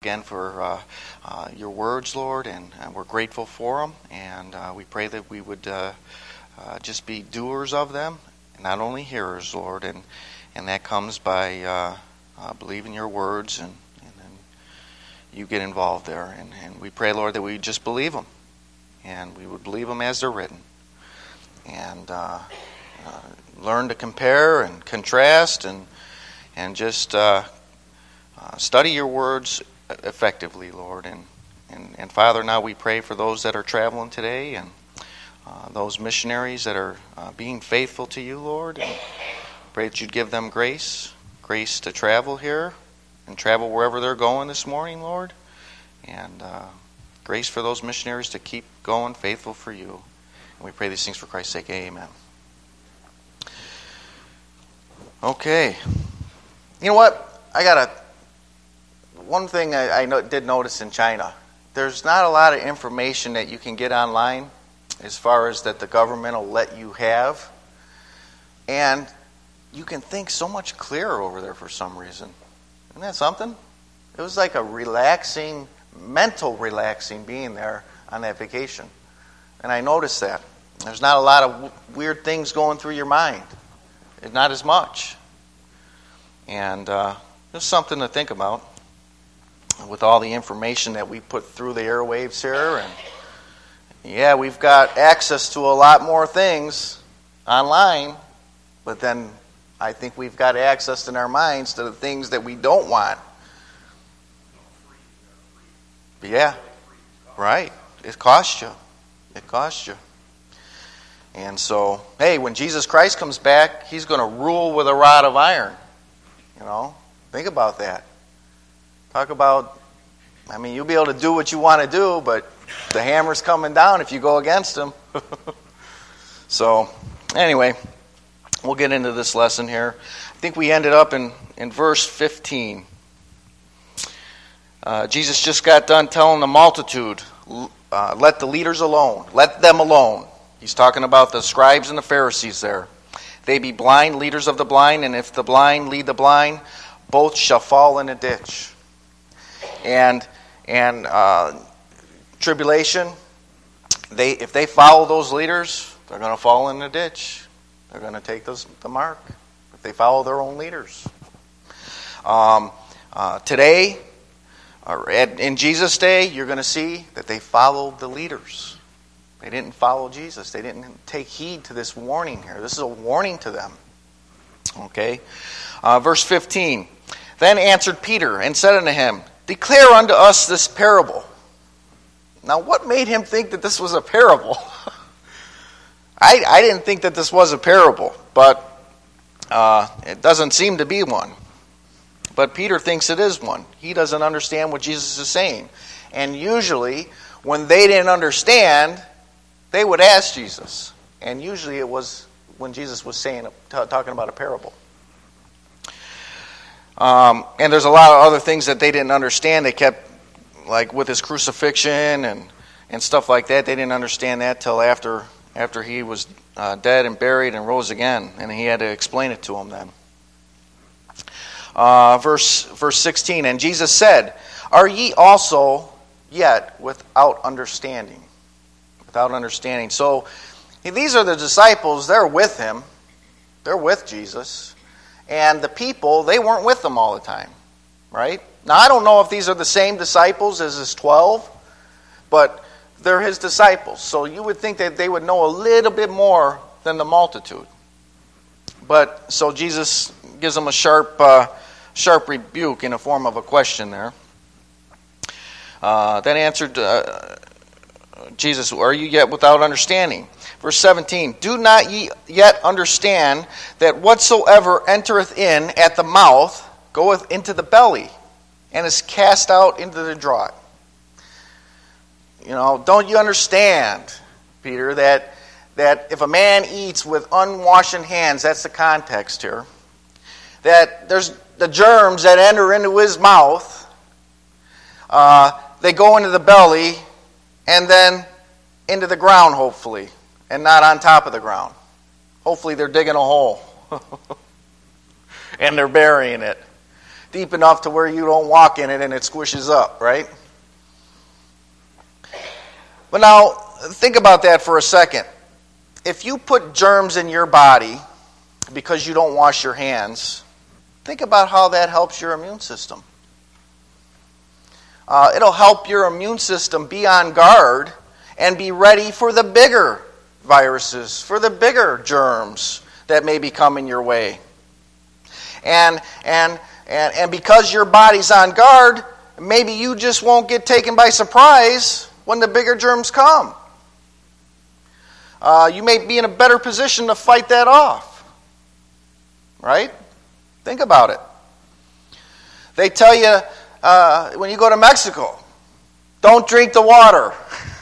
again for your words, Lord, and we're grateful for them. And we pray that we would just be doers of them, and not only hearers, Lord. And that comes by believing your words, and then you get involved there. And we pray, Lord, that we just believe them, and we would believe them as they're written, and learn to compare and contrast, and just study your words effectively, Lord. And Father, now we pray for those that are traveling today, and those missionaries that are being faithful to you, Lord. And pray that you'd give them grace to travel here and travel wherever they're going this morning, Lord. And grace for those missionaries to keep going faithful for you. And we pray these things for Christ's sake. Amen. Okay. You know what? I got one thing I did notice in China. There's not a lot of information that you can get online as far as that the government will let you have. And you can think so much clearer over there for some reason. Isn't that something? It was like a mental relaxing being there on that vacation. And I noticed that. There's not a lot of weird things going through your mind. Not as much. And just something to think about with all the information that we put through the airwaves here. And yeah, we've got access to a lot more things online, but then I think we've got access in our minds to the things that we don't want. Yeah, right. It costs you. It costs you. And so, hey, when Jesus Christ comes back, he's going to rule with a rod of iron. You know, think about that. Talk about, you'll be able to do what you want to do, but the hammer's coming down if you go against him. So, anyway, we'll get into this lesson here. I think we ended up in verse 15. Jesus just got done telling the multitude, let the leaders alone. Let them alone. He's talking about the scribes and the Pharisees there. They be blind, leaders of the blind, and if the blind lead the blind, both shall fall in a ditch. And tribulation, if they follow those leaders, they're going to fall in the ditch. They're going to take the mark if they follow their own leaders. Today, in Jesus' day, you're going to see that they followed the leaders. They didn't follow Jesus. They didn't take heed to this warning here. This is a warning to them. Okay? Verse 15. Then answered Peter and said unto him, declare unto us this parable. Now, what made him think that this was a parable? I didn't think that this was a parable, but it doesn't seem to be one. But Peter thinks it is one. He doesn't understand what Jesus is saying. And usually, when they didn't understand, they would ask Jesus. And usually it was when Jesus was talking about a parable. And there's a lot of other things that they didn't understand. They kept, like with his crucifixion and stuff like that, they didn't understand that till after he was dead and buried and rose again. And he had to explain it to them then. Verse 16, and Jesus said, are ye also yet without understanding? Without understanding. So these are the disciples. They're with him. They're with Jesus. And the people, they weren't with them all the time. Right? Now, I don't know if these are the same disciples as his 12, but they're his disciples. So you would think that they would know a little bit more than the multitude. But so Jesus gives them a sharp rebuke in the form of a question there. Then answered Jesus, are you yet without understanding? Verse 17, do not ye yet understand that whatsoever entereth in at the mouth goeth into the belly, and is cast out into the draught? You know, don't you understand, Peter, that if a man eats with unwashed hands, that's the context here, that there's the germs that enter into his mouth, they go into the belly, and then into the ground, hopefully, and not on top of the ground. Hopefully they're digging a hole, and they're burying it. deep enough to where you don't walk in it and it squishes up, right? But now, think about that for a second. If you put germs in your body because you don't wash your hands, think about how that helps your immune system. It'll help your immune system be on guard and be ready for the bigger viruses, for the bigger germs that may be coming your way. And because your body's on guard, maybe you just won't get taken by surprise when the bigger germs come. You may be in a better position to fight that off. Right? Think about it. They tell you when you go to Mexico, don't drink the water.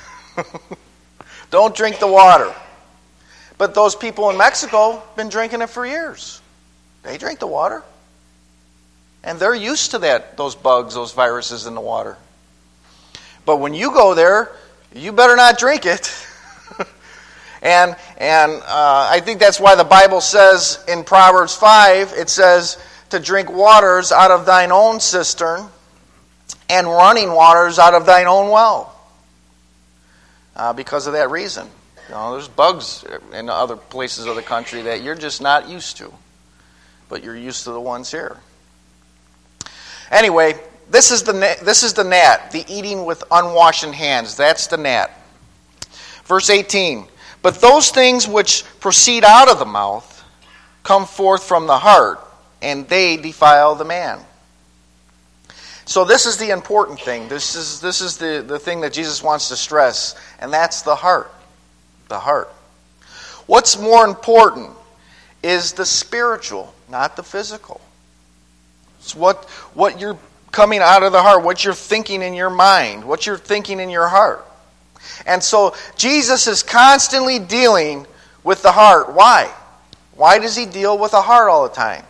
Don't drink the water. But those people in Mexico have been drinking it for years. They drink the water. And they're used to that, those bugs, those viruses in the water. But when you go there, you better not drink it. And I think that's why the Bible says in Proverbs 5, it says to drink waters out of thine own cistern and running waters out of thine own well. Because of that reason. You know, there's bugs in other places of the country that you're just not used to. But you're used to the ones here. Anyway, this is the gnat, the eating with unwashed hands. That's the gnat. Verse 18. But those things which proceed out of the mouth come forth from the heart, and they defile the man. So this is the important thing. This is the thing that Jesus wants to stress, and that's the heart. The heart. What's more important is the spiritual, not the physical. It's what you're coming out of the heart, what you're thinking in your mind, what you're thinking in your heart. And so Jesus is constantly dealing with the heart. Why? Why does he deal with the heart all the time?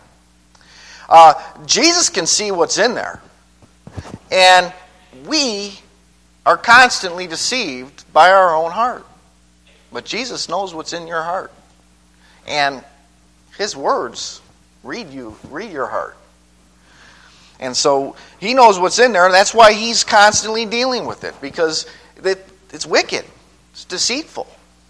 Jesus can see what's in there. And we are constantly deceived by our own heart. But Jesus knows what's in your heart. And his words read your heart. And so he knows what's in there, and that's why he's constantly dealing with it, because it's wicked. It's deceitful.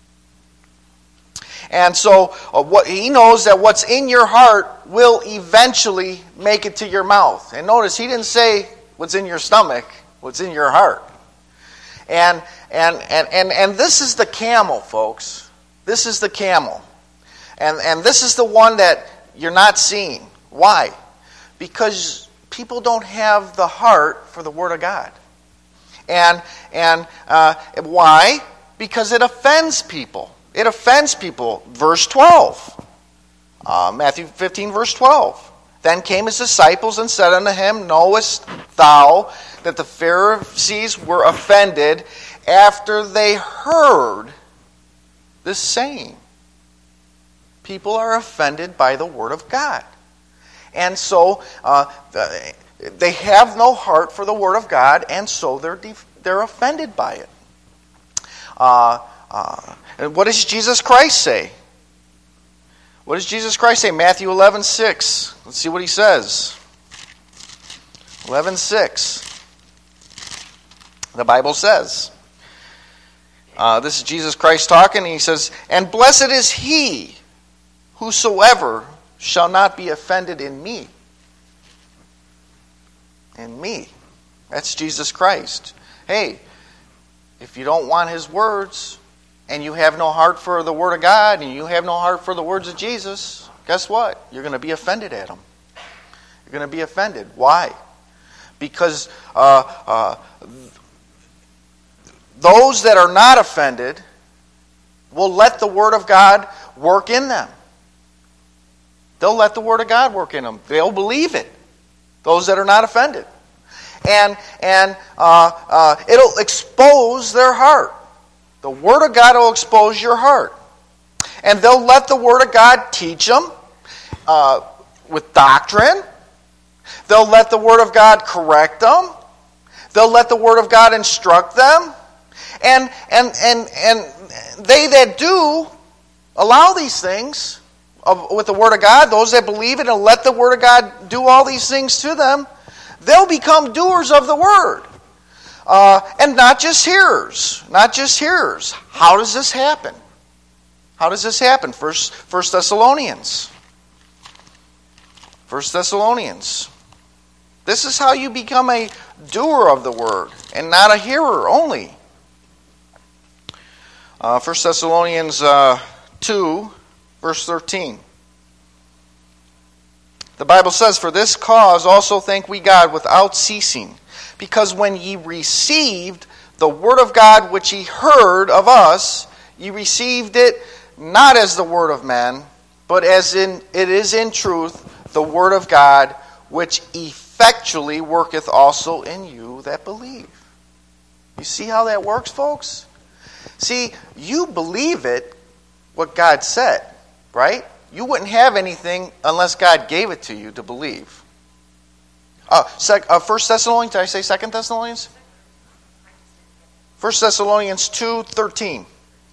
And so what he knows that what's in your heart will eventually make it to your mouth. And notice he didn't say what's in your stomach, what's in your heart. And this is the camel, folks. This is the camel. And this is the one that you're not seeing. Why? Because people don't have the heart for the Word of God. And why? Because it offends people. It offends people. Verse 12. Matthew 15, verse 12. Then came his disciples and said unto him, Knowest thou that the Pharisees were offended after they heard this saying? People are offended by the Word of God. And so they have no heart for the Word of God, and so they're offended by it. And what does Jesus Christ say? What does Jesus Christ say? Matthew 11:6. Let's see what he says. 11:6. The Bible says. This is Jesus Christ talking, and he says, And blessed is he whosoever shall not be offended in me. In me. That's Jesus Christ. Hey, if you don't want his words, and you have no heart for the Word of God, and you have no heart for the words of Jesus, guess what? You're going to be offended at him. You're going to be offended. Why? Because those that are not offended will let the Word of God work in them. They'll let the Word of God work in them. They'll believe it. Those that are not offended. And it'll expose their heart. The Word of God will expose your heart. And they'll let the Word of God teach them with doctrine. They'll let the Word of God correct them. They'll let the Word of God instruct them. And they that do allow these things with the Word of God, those that believe it and let the Word of God do all these things to them, they'll become doers of the Word. And not just hearers. Not just hearers. How does this happen? How does this happen? First Thessalonians. 1 Thessalonians. This is how you become a doer of the Word and not a hearer only. 1 Thessalonians 2, verse 13. The Bible says, "For this cause also thank we God without ceasing, because when ye received the word of God which ye heard of us, ye received it not as the word of men, but as it is in truth the word of God, which effectually worketh also in you that believe." You see how that works, folks? See, you believe it, what God said, right? You wouldn't have anything unless God gave it to you to believe. 1 Thessalonians, did I say 2 Thessalonians? 1 Thessalonians 2:13.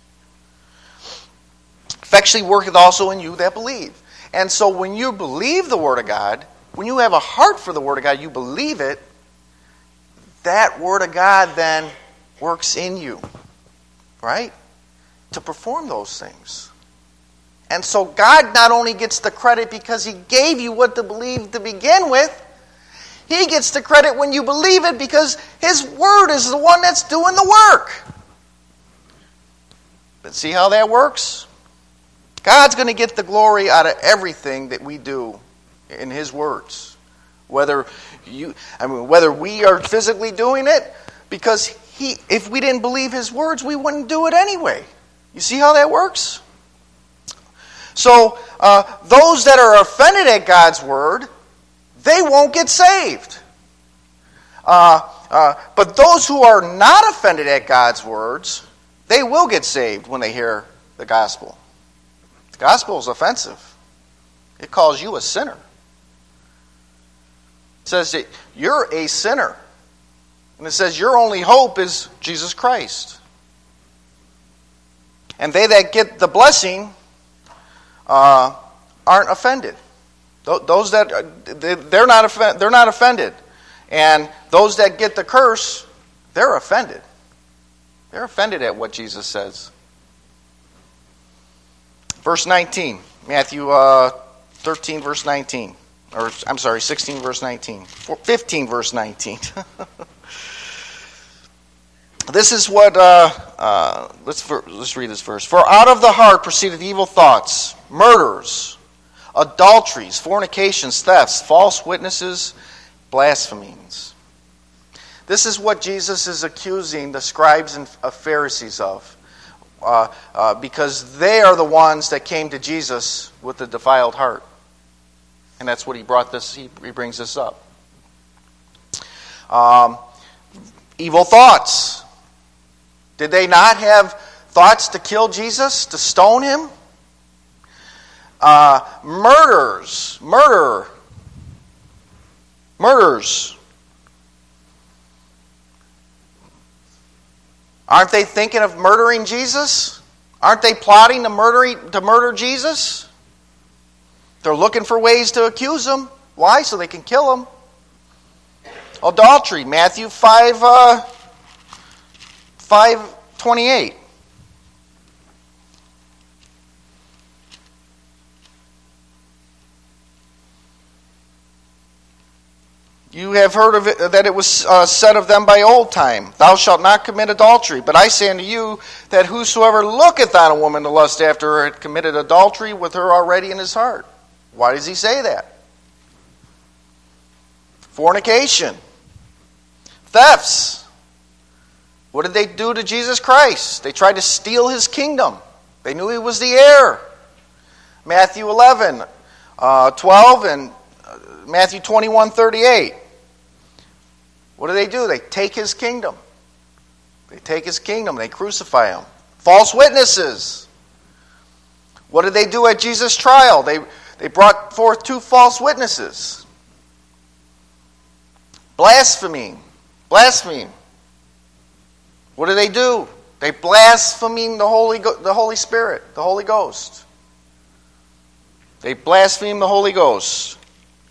"Effectually worketh also in you that believe." And so when you believe the Word of God, when you have a heart for the Word of God, you believe it, that Word of God then works in you, right? To perform those things. And so God not only gets the credit because He gave you what to believe to begin with, He gets the credit when you believe it because His Word is the one that's doing the work. But see how that works? God's going to get the glory out of everything that we do in His words. Whether we are physically doing it, because if we didn't believe His words, we wouldn't do it anyway. You see how that works? So those that are offended at God's word, they won't get saved. But those who are not offended at God's words, they will get saved when they hear the gospel. The gospel is offensive. It calls you a sinner. It says that you're a sinner. And it says your only hope is Jesus Christ. And they that get the blessing aren't offended. Those that they're not offended, and those that get the curse, they're offended. They're offended at what Jesus says. Verse 19, Matthew 13, verse 19, or I'm sorry, 16, verse 19, 15, verse 19. This is what, let's read this verse. "For out of the heart proceedeth evil thoughts, murders, adulteries, fornications, thefts, false witnesses, blasphemies." This is what Jesus is accusing the scribes and Pharisees of, because they are the ones that came to Jesus with the defiled heart. And that's what he brings this up. Evil thoughts. Did they not have thoughts to kill Jesus, to stone him? Murders. Aren't they thinking of murdering Jesus? Aren't they plotting to murder Jesus? They're looking for ways to accuse him. Why? So they can kill him. Adultery, Matthew 5:28. You have heard of it, that it was said of them by old time, "Thou shalt not commit adultery. But I say unto you that whosoever looketh on a woman to lust after her had committed adultery with her already in his heart." Why does he say that? Fornication. Thefts. What did they do to Jesus Christ? They tried to steal his kingdom. They knew he was the heir. Matthew 11, 12, and Matthew 21:38. What do? They take his kingdom. They take his kingdom. They crucify him. False witnesses. What did they do at Jesus' trial? They brought forth 2 false witnesses. Blasphemy. What do? They blaspheme the Holy Spirit, the Holy Ghost. They blaspheme the Holy Ghost.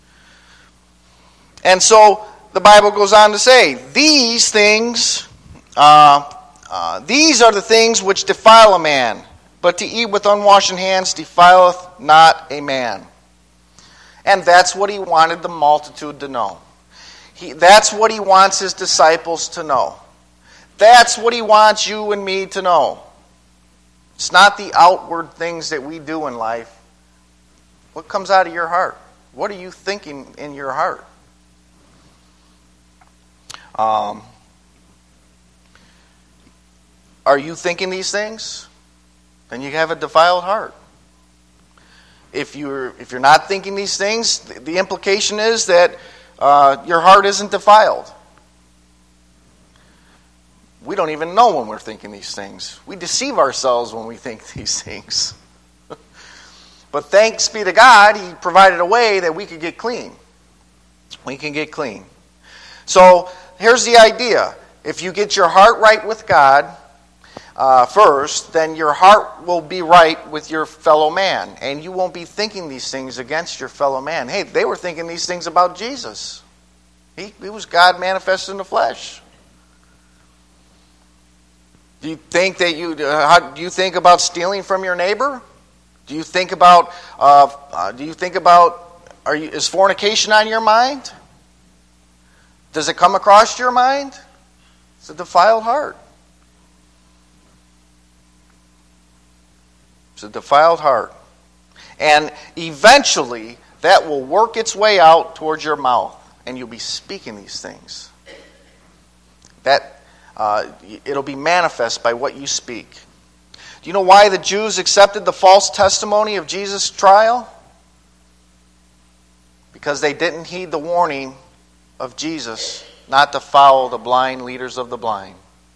And so the Bible goes on to say, these things, these are the things which defile a man, but to eat with unwashen hands defileth not a man. And that's what he wanted the multitude to know. That's what he wants his disciples to know. That's what he wants you and me to know. It's not the outward things that we do in life. What comes out of your heart? What are you thinking in your heart? Are you thinking these things? Then you have a defiled heart. If you're not thinking these things, the implication is that your heart isn't defiled. We don't even know when we're thinking these things. We deceive ourselves when we think these things. But thanks be to God, He provided a way that we could get clean. We can get clean. So here's the idea. If you get your heart right with God first, then your heart will be right with your fellow man. And you won't be thinking these things against your fellow man. Hey, they were thinking these things about Jesus. He was God manifested in the flesh. Do you think that do you think about stealing from your neighbor? Do you think about is fornication on your mind? Does it come across your mind? It's a defiled heart. It's a defiled heart. And eventually that will work its way out towards your mouth, and you'll be speaking these things. It'll be manifest by what you speak. Do you know why the Jews accepted the false testimony of Jesus' trial? Because they didn't heed the warning of Jesus not to follow the blind leaders of the blind.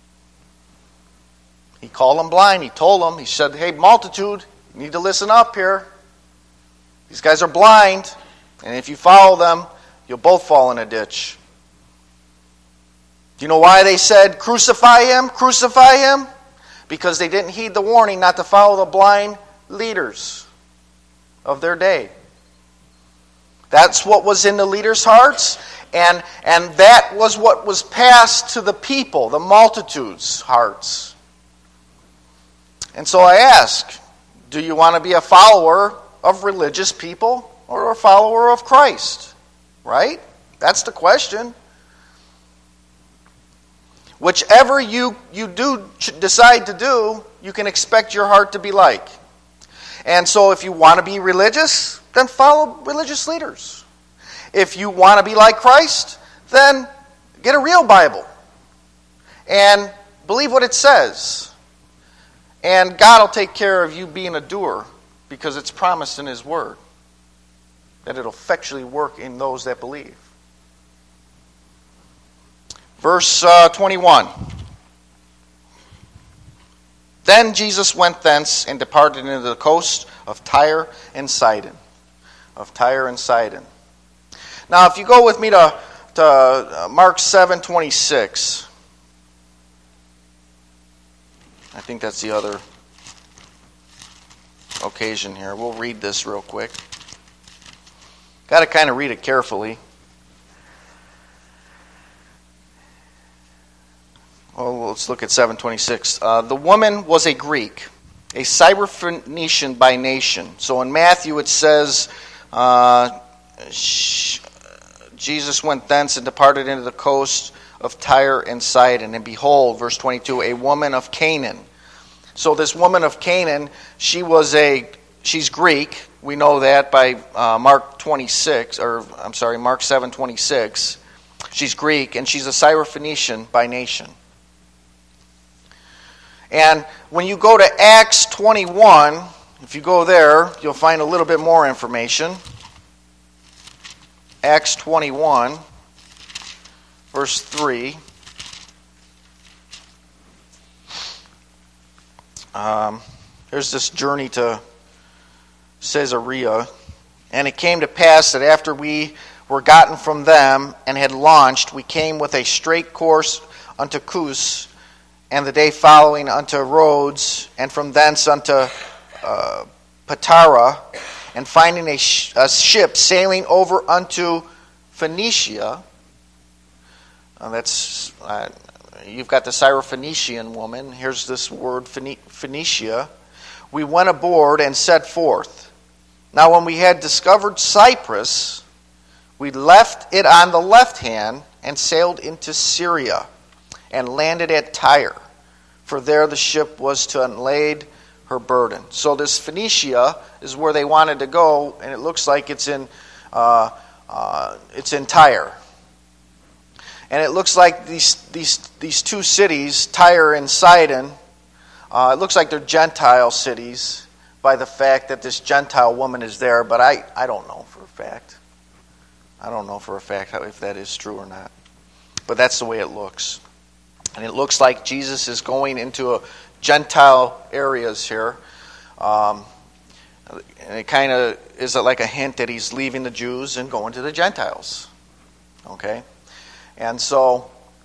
He called them blind. He told them, he said, hey, multitude, you need to listen up here. These guys are blind, and if you follow them, you'll both fall in a ditch. Do you know why they said, crucify him, crucify him? Because they didn't heed the warning not to follow the blind leaders of their day. That's what was in the leaders' hearts, and that was what was passed to the people, the multitudes' hearts. And so I ask, do you want to be a follower of religious people or a follower of Christ? Right? That's the question. Whichever you do decide to do, you can expect your heart to be like. And so if you want to be religious, then follow religious leaders. If you want to be like Christ, then get a real Bible and believe what it says. And God will take care of you being a doer, because it's promised in His Word that it'll effectually work in those that believe. Verse 21. Then Jesus went thence and departed into the coast of Tyre and Sidon. Of Tyre and Sidon. Now, if you go with me to Mark 7:26. I think that's the other occasion here. We'll read this real quick. Got to kind of read it carefully. Well, let's look at 7:26. The woman was a Greek, a Syrophoenician by nation. So in Matthew it says, Jesus went thence and departed into the coast of Tyre and Sidon. And behold, verse 22, a woman of Canaan. So this woman of Canaan, she's Greek. We know that by Mark 7:26. She's Greek, and she's a Syrophoenician by nation. And when you go to Acts 21, if you go there, you'll find a little bit more information. Acts 21, verse 3. There's this journey to Caesarea. And it came to pass that after we were gotten from them and had launched, we came with a straight course unto Cus, and the day following unto Rhodes, and from thence unto Patara, and finding a ship sailing over unto Phoenicia. You've got the Syrophoenician woman. Here's this word, Phoenicia. We went aboard and set forth. Now when we had discovered Cyprus, we left it on the left hand and sailed into Syria and landed at Tyre, for there the ship was to unlade her burden. So this Phoenicia is where they wanted to go, and it looks like it's in Tyre. And it looks like these two cities, Tyre and Sidon, it looks like they're Gentile cities by the fact that this Gentile woman is there, but I don't know for a fact. I don't know for a fact if that is true or not. But that's the way it looks. And it looks like Jesus is going into a Gentile areas here. And it kind of is like a hint that he's leaving the Jews and going to the Gentiles. Okay? And so,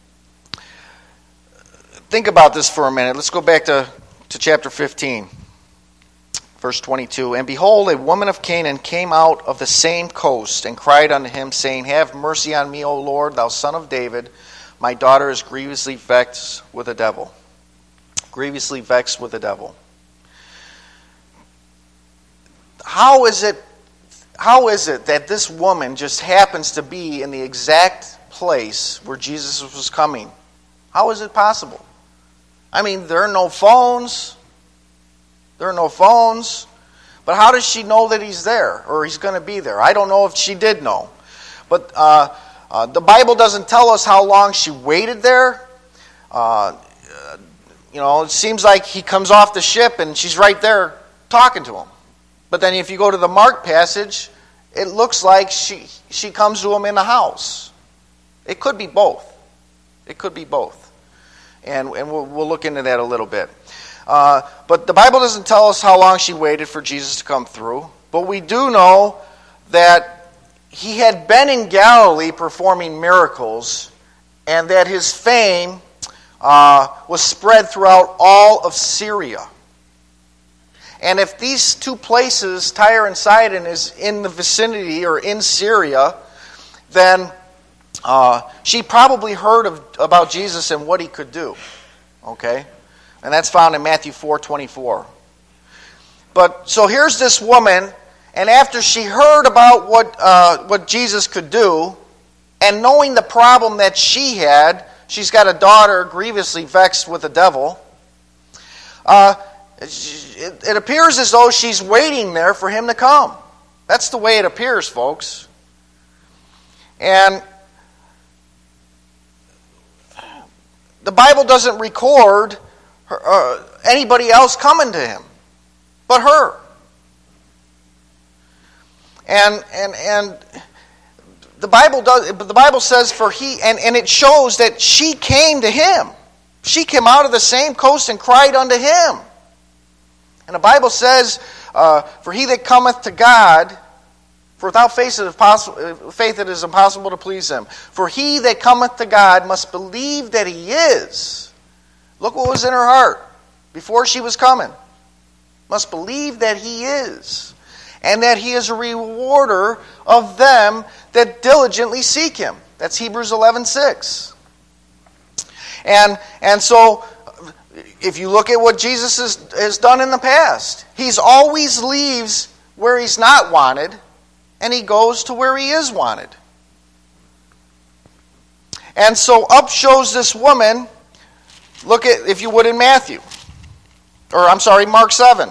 think about this for a minute. Let's go back to chapter 15, verse 22. And behold, a woman of Canaan came out of the same coast and cried unto him, saying, Have mercy on me, O Lord, thou son of David. My daughter is grievously vexed with a devil. Grievously vexed with the devil. How is it that this woman just happens to be in the exact place where Jesus was coming? How is it possible? I mean, there are no phones. There are no phones. But how does she know that he's there or he's going to be there? I don't know if she did know. But the Bible doesn't tell us how long she waited there. It seems like he comes off the ship and she's right there talking to him. But then if you go to the Mark passage, it looks like she comes to him in the house. It could be both. It could be both. And we'll look into that a little bit. But the Bible doesn't tell us how long she waited for Jesus to come through. But we do know that he had been in Galilee performing miracles, and that his fame was spread throughout all of Syria. And if these two places, Tyre and Sidon, is in the vicinity or in Syria, then she probably heard about Jesus and what he could do. Okay? And that's found in Matthew 4:24. But so here's this woman, and after she heard about what Jesus could do, and knowing the problem that she had, she's got a daughter grievously vexed with the devil. It appears as though she's waiting there for him to come. That's the way it appears, folks. And the Bible doesn't record anybody else coming to him but her. And the Bible does, but the Bible says for he, and it shows that she came to him. She came out of the same coast and cried unto him. And the Bible says, for he that cometh to God, for without faith it is impossible to please him. For he that cometh to God must believe that he is. Look what was in her heart before she was coming. Must believe that he is. And that he is a rewarder of them that diligently seek him. That's Hebrews 11:6. And so, if you look at what Jesus has done in the past, he's always leaves where he's not wanted, and he goes to where he is wanted. And so up shows this woman. Look at, if you would, in Mark 7.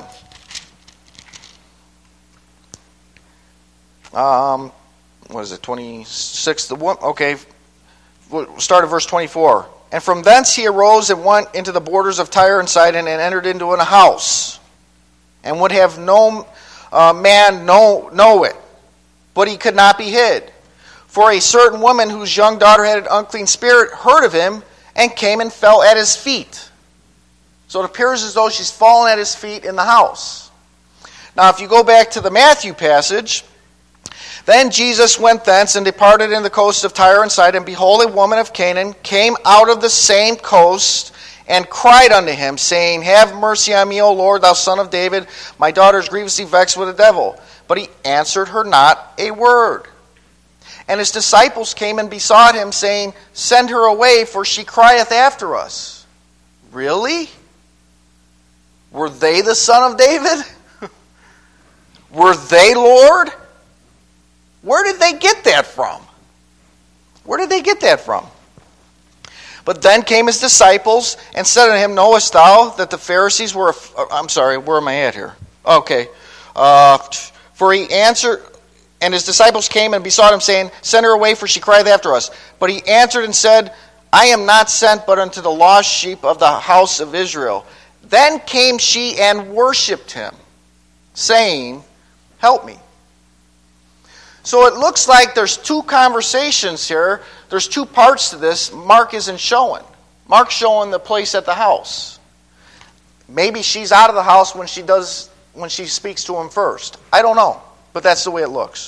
What is it, 26? Okay, we'll start at verse 24. And from thence he arose and went into the borders of Tyre and Sidon and entered into a house, and would have no man know it, but he could not be hid. For a certain woman whose young daughter had an unclean spirit heard of him and came and fell at his feet. So it appears as though she's fallen at his feet in the house. Now if you go back to the Matthew passage, then Jesus went thence and departed in the coast of Tyre and Sidon. And behold, a woman of Canaan came out of the same coast and cried unto him, saying, Have mercy on me, O Lord, thou son of David. My daughter is grievously vexed with the devil. but he answered her not a word. And his disciples came and besought him, saying, Send her away, for she crieth after us. Really? Were they the son of David? Were they Lord? Where did they get that from? Where did they get that from? But then came his disciples and said unto him, Knowest thou that the Pharisees were... I'm sorry, where am I at here? Okay. For he answered... And his disciples came and besought him, saying, Send her away, for she crieth after us. But he answered and said, I am not sent but unto the lost sheep of the house of Israel. Then came she and worshipped him, saying, Help me. So it looks like there's two conversations here. There's two parts to this. Mark isn't showing. Mark's showing the place at the house. Maybe she's out of the house when she speaks to him first. I don't know. But that's the way it looks.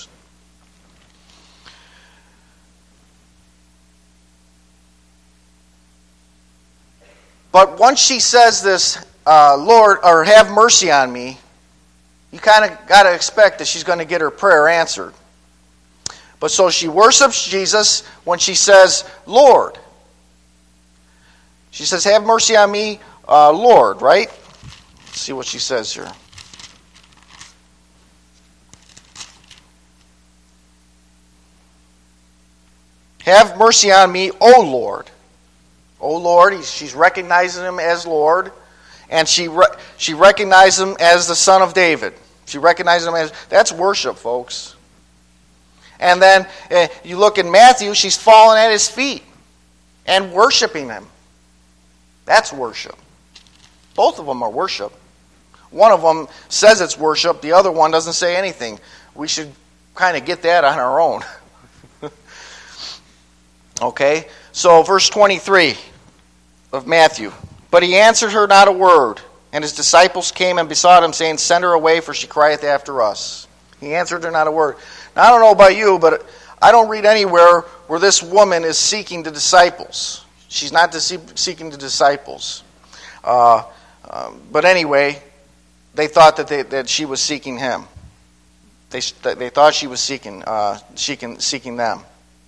But once she says this, Lord, or have mercy on me, you kind of got to expect that she's going to get her prayer answered. But so she worships Jesus when she says, Lord. She says, have mercy on me, Lord, right? Let's see what she says here. Have mercy on me, O Lord. O Lord, she's recognizing him as Lord. And she recognizes him as the son of David. She recognizes him as... That's worship, folks. And then you look in Matthew, she's falling at his feet and worshiping him. That's worship. Both of them are worship. One of them says it's worship. The other one doesn't say anything. We should kind of get that on our own. Okay, so verse 23 of Matthew. But he answered her not a word, and his disciples came and besought him, saying, Send her away, for she crieth after us. He answered her not a word. Now, I don't know about you, but I don't read anywhere where this woman is seeking the disciples. She's not seeking the disciples. But anyway, they thought that she was seeking him. They thought she was seeking them.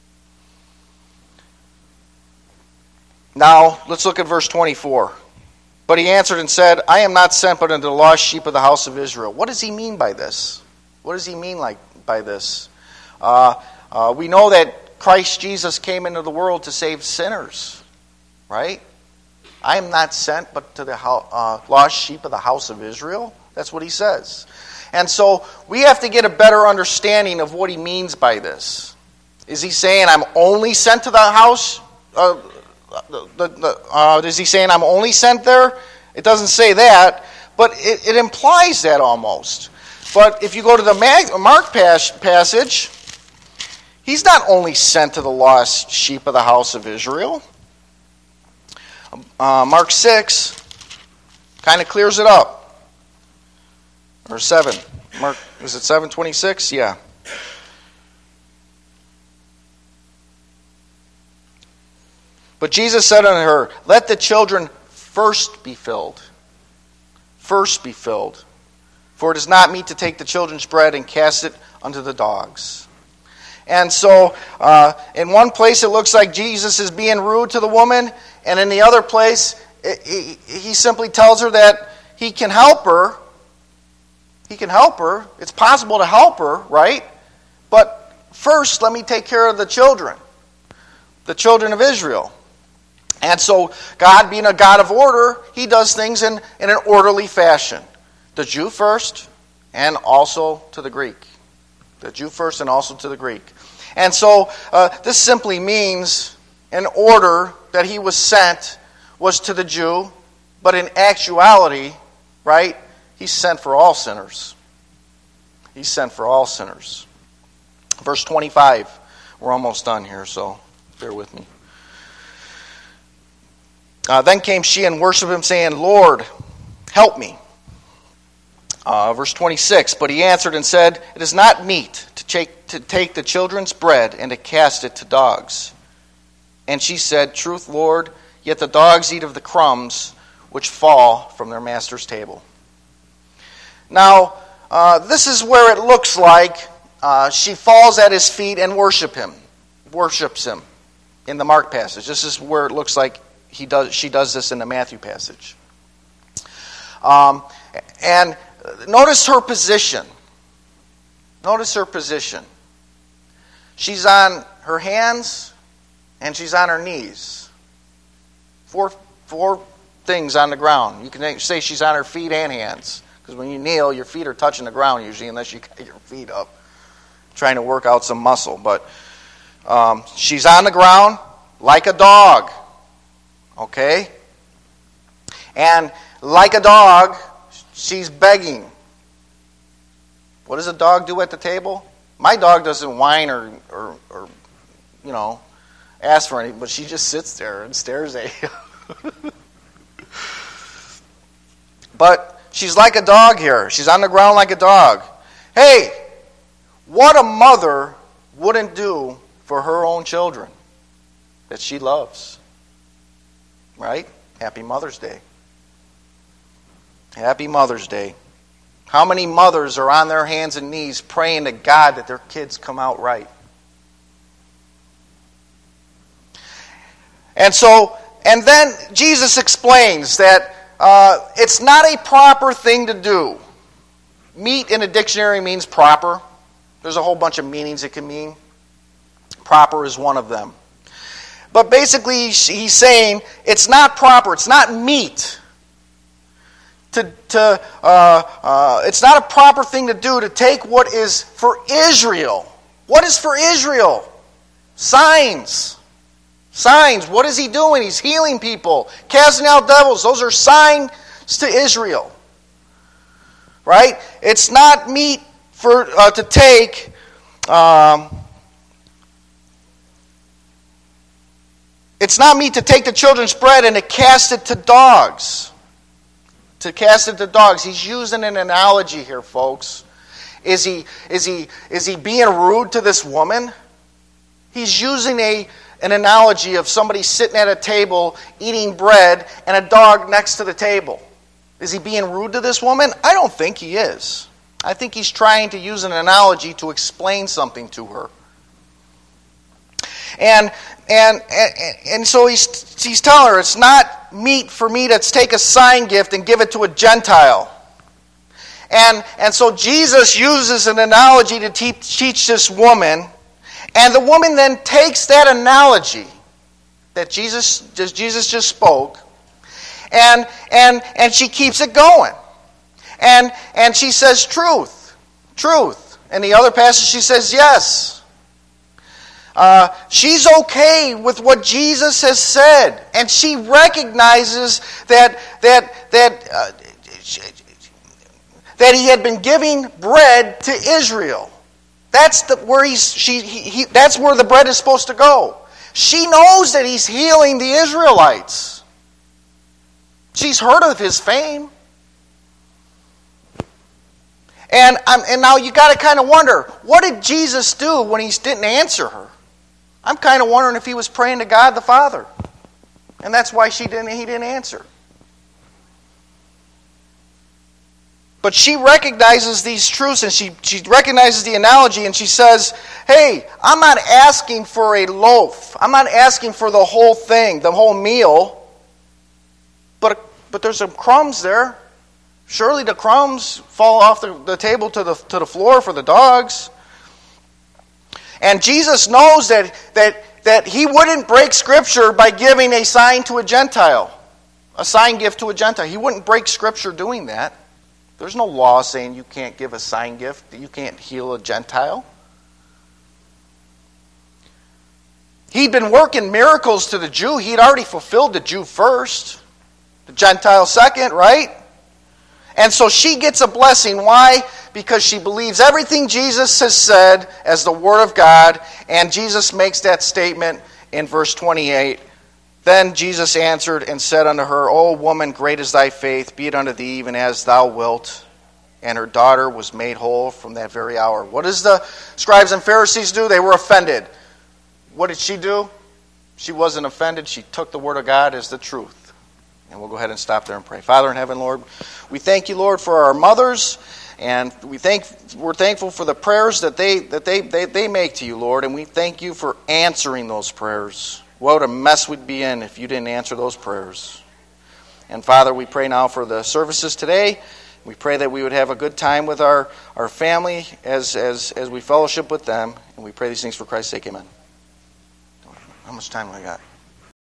Now, let's look at verse 24. But he answered and said, I am not sent but unto the lost sheep of the house of Israel. What does he mean by this? What does he mean by this? We know that Christ Jesus came into the world to save sinners, right? I am not sent but to the lost sheep of the house of Israel. That's what he says. And so we have to get a better understanding of what he means by this. Is he saying I'm only sent to the house? Is he saying I'm only sent there? It doesn't say that, but it implies that almost. But if you go to the Mark passage, he's not only sent to the lost sheep of the house of Israel. Mark 6 kind of clears it up. Or 7. Mark, is it 7:26? Yeah. But Jesus said unto her, Let the children first be filled. First be filled. For it is not meet to take the children's bread and cast it unto the dogs. And so, in one place it looks like Jesus is being rude to the woman, and in the other place, he simply tells her that he can help her. He can help her. It's possible to help her, right? But first, let me take care of the children of Israel. And so, God being a God of order, he does things in an orderly fashion. The Jew first, and also to the Greek. The Jew first, and also to the Greek. And so, this simply means an order that he was sent was to the Jew, but in actuality, right, he's sent for all sinners. He's sent for all sinners. Verse 25. We're almost done here, so bear with me. Then came she and worshipped him, saying, Lord, help me. Verse 26. But he answered and said, It is not meet to take the children's bread and to cast it to dogs. And she said, Truth, Lord, yet the dogs eat of the crumbs which fall from their master's table. Now, this is where it looks like she falls at his feet and worships him in the Mark passage. This is where it looks like she does this in the Matthew passage. And notice her position. Notice her position. She's on her hands and she's on her knees. Four things on the ground. You can say she's on her feet and hands. Because when you kneel, your feet are touching the ground usually, unless you get your feet up, trying to work out some muscle. But she's on the ground like a dog. Okay? And like a dog, she's begging. What does a dog do at the table? My dog doesn't whine or ask for anything, but she just sits there and stares at you. But she's like a dog here. She's on the ground like a dog. Hey, what a mother wouldn't do for her own children that she loves. Right? Happy Mother's Day. Happy Mother's Day. How many mothers are on their hands and knees praying to God that their kids come out right? And then Jesus explains that it's not a proper thing to do. Meet in a dictionary means proper. There's a whole bunch of meanings it can mean. Proper is one of them. But basically he's saying it's not proper, it's not meet. It's not a proper thing to do to take what is for Israel. What is for Israel? Signs. Signs. What is he doing? He's healing people, casting out devils. Those are signs to Israel. Right? It's not meet for to take. It's not meet to take the children's bread and to cast it to dogs. To cast it to dogs. He's using an analogy here, folks. Is he being rude to this woman? He's using an analogy of somebody sitting at a table eating bread and a dog next to the table. Is he being rude to this woman? I don't think he is. I think he's trying to use an analogy to explain something to her. And so he's telling her it's not meet for me to take a sign gift and give it to a Gentile. And so Jesus uses an analogy to teach this woman, and the woman then takes that analogy that Jesus just spoke, and she keeps it going. And she says truth. And the other passage she says yes. She's okay with what Jesus has said, and she recognizes that he had been giving bread to Israel. That's where that's where the bread is supposed to go. She knows that he's healing the Israelites. She's heard of his fame. And now you got to kind of wonder, what did Jesus do when he didn't answer her? I'm kind of wondering if he was praying to God the Father. And that's why he didn't answer. But she recognizes these truths, and she recognizes the analogy, and she says, hey, I'm not asking for a loaf. I'm not asking for the whole thing, the whole meal. But there's some crumbs there. Surely the crumbs fall off the table to the floor for the dogs. And Jesus knows that he wouldn't break Scripture by giving a sign to a Gentile. A sign gift to a Gentile. He wouldn't break Scripture doing that. There's no law saying you can't give a sign gift, that you can't heal a Gentile. He'd been working miracles to the Jew. He'd already fulfilled the Jew first. The Gentile second, right? And so she gets a blessing. Why? Because she believes everything Jesus has said as the Word of God. And Jesus makes that statement in verse 28. Then Jesus answered and said unto her, O woman, great is thy faith, be it unto thee even as thou wilt. And her daughter was made whole from that very hour. What does the scribes and Pharisees do? They were offended. What did she do? She wasn't offended. She took the Word of God as the truth. And we'll go ahead and stop there and pray. Father in heaven, Lord, we thank you, Lord, for our mothers. And we're thankful for the prayers that they make to you, Lord, and we thank you for answering those prayers. What a mess we'd be in if you didn't answer those prayers. And Father, we pray now for the services today. We pray that we would have a good time with our family as we fellowship with them. And we pray these things for Christ's sake. Amen. How much time do I got?